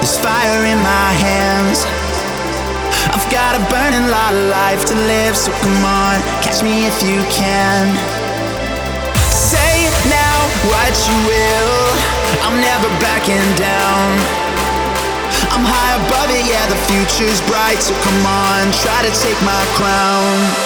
There's fire in my hands. I've got a burning lot of life to live, so come on, catch me if you can. Say now what you will, I'm never backing down. I'm high above it, yeah, the future's bright, so come on, try to take my crown.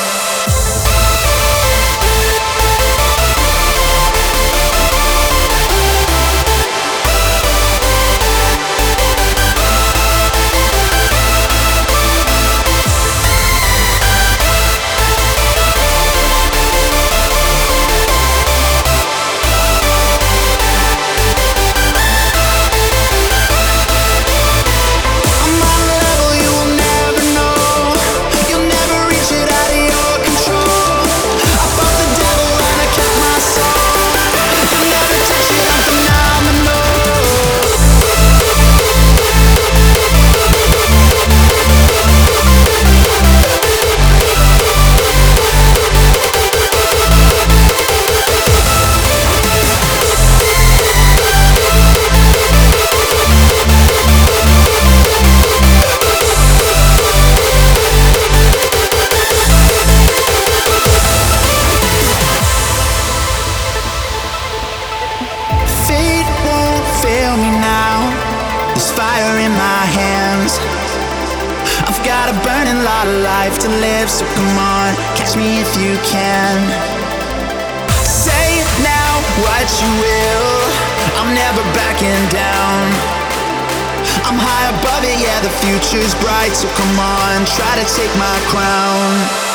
Fire in my hands. I've got a burning lot of life to live, so come on, catch me if you can. Say now what you will, I'm never backing down. I'm high above it, yeah, the future's bright, so come on, try to take my crown.